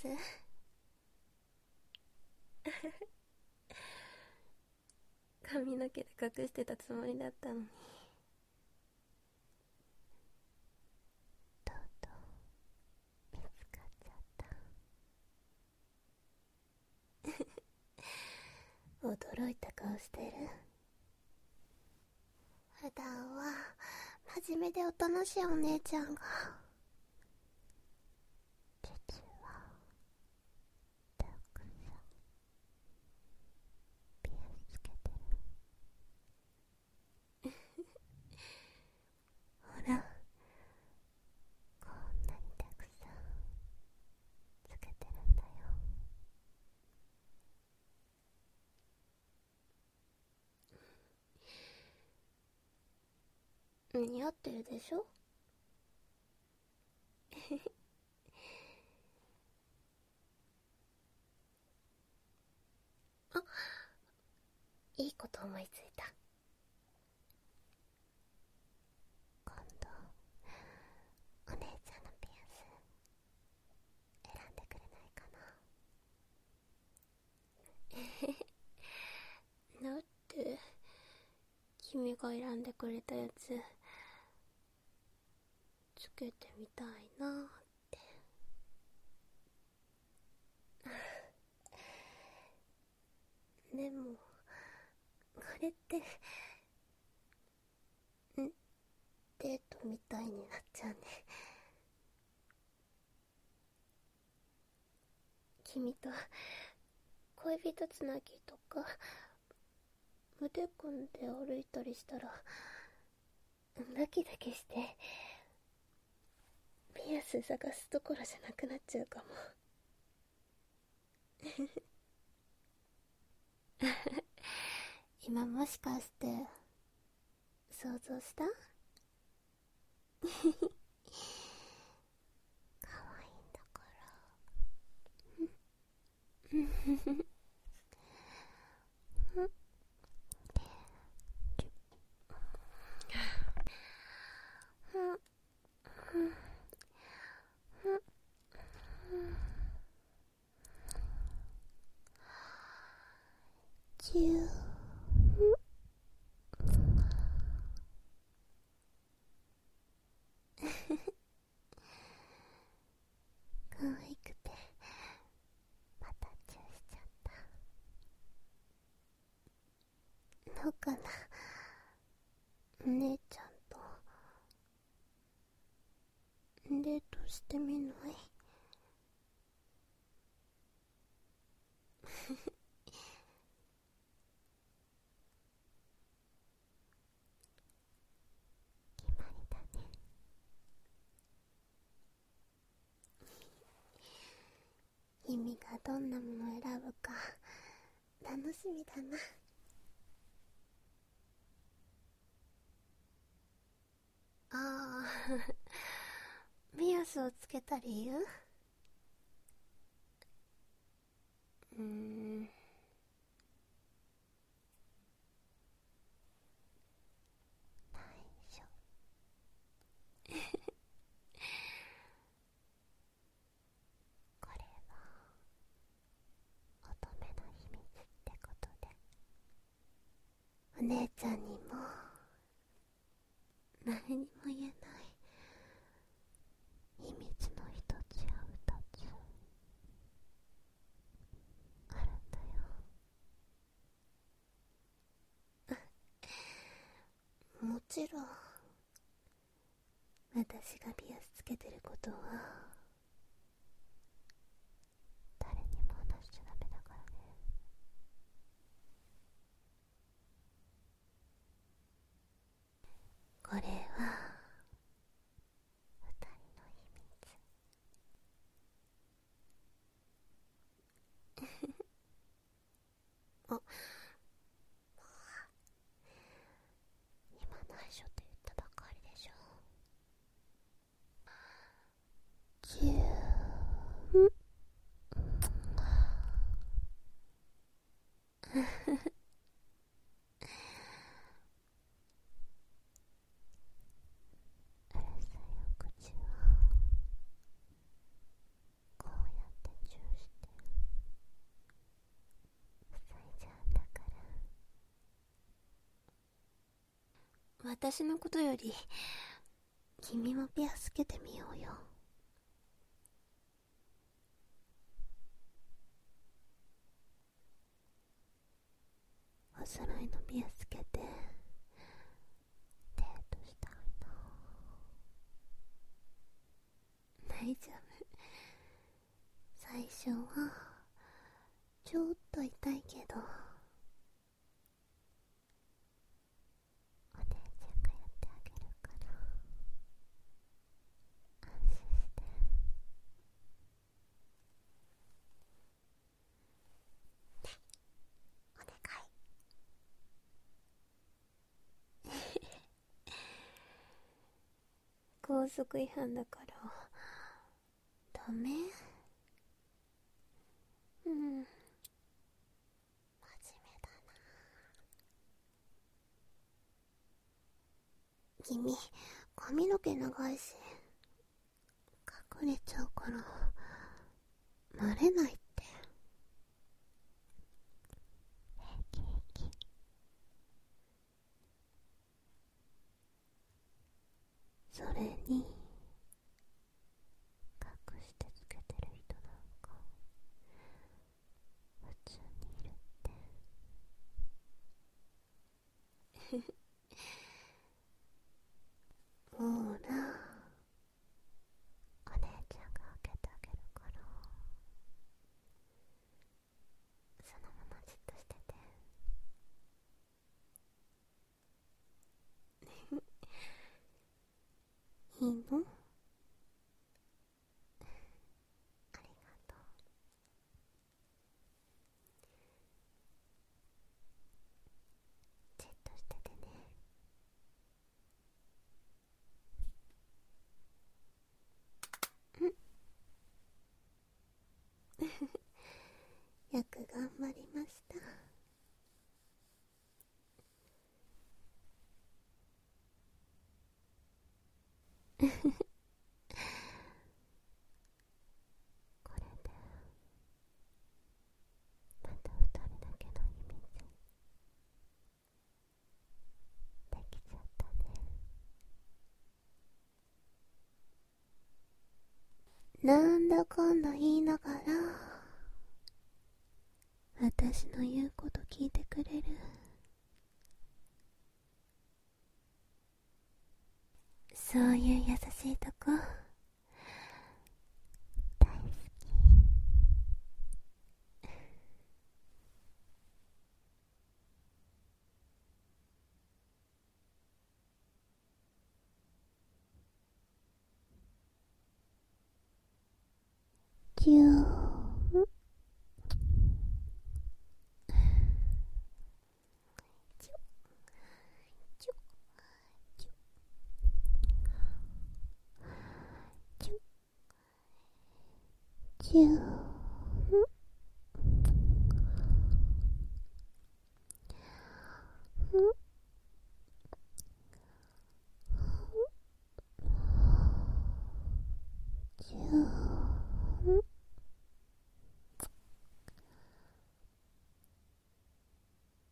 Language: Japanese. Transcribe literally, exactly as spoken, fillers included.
ス髪の毛で隠してたつもりだったのに、 とうとう見つかっちゃった。驚いた顔してる。普段は真面目でおとなしいお姉ちゃんが、実はたくさんピアスつけてる。ほら、こんなにたくさんつけてるんだよ。 似合ってるでしょあ、いいこと思いついた。 今度お姉ちゃんのピアス選んでくれないかな。だって君が選んでくれたやつつけてみたいなって。でもこれってんデートみたいになっちゃうね。君と恋人つなぎとか腕組んで歩いたりしたらドキドキしてピアス探すところじゃなくなっちゃうかも。 今もしかして想像した？可愛いんだから。キュー可愛くてまたチューしちゃった。どうかな、 お姉ちゃんとデートしてみない？ 決まりだね。 君がどんなものを選ぶか楽しみだな。ああピアスをつけた理由？うーん内緒。これは乙女の秘密ってことで、 お姉ちゃんにも誰にも言えない秘密の一つや二つあるんだよ。 もちろん私がピアスつけてることは誰にも話しちゃダメだからね。 これは二人の秘密。 あ今内緒って言ったばかりでしょ。 私のことより君もピアスつけてみようよ。お揃いのピアスつけてデートしたいな。大丈夫。最初はちょっと痛いけど、 お姉ちゃんがやってあげるから安心して。お願い。 高速違反だからダメ。うん、 真面目だな。 君髪の毛長いし隠れちゃうから慣れないって。 平気平気。 それに隠してつけてる人なんか普通にいるって。 ほら、 お姉ちゃんが開けてあげるからそのままじっとしてて。 いいの？ ありがとう。じっとしててね。 よく頑張りました。 これでまた二人だけの秘密できちゃったね。 なんだかんだ言いながら私の言うこと聞いてくれる。そういう優しいとこ大好き。 キューン。キュー。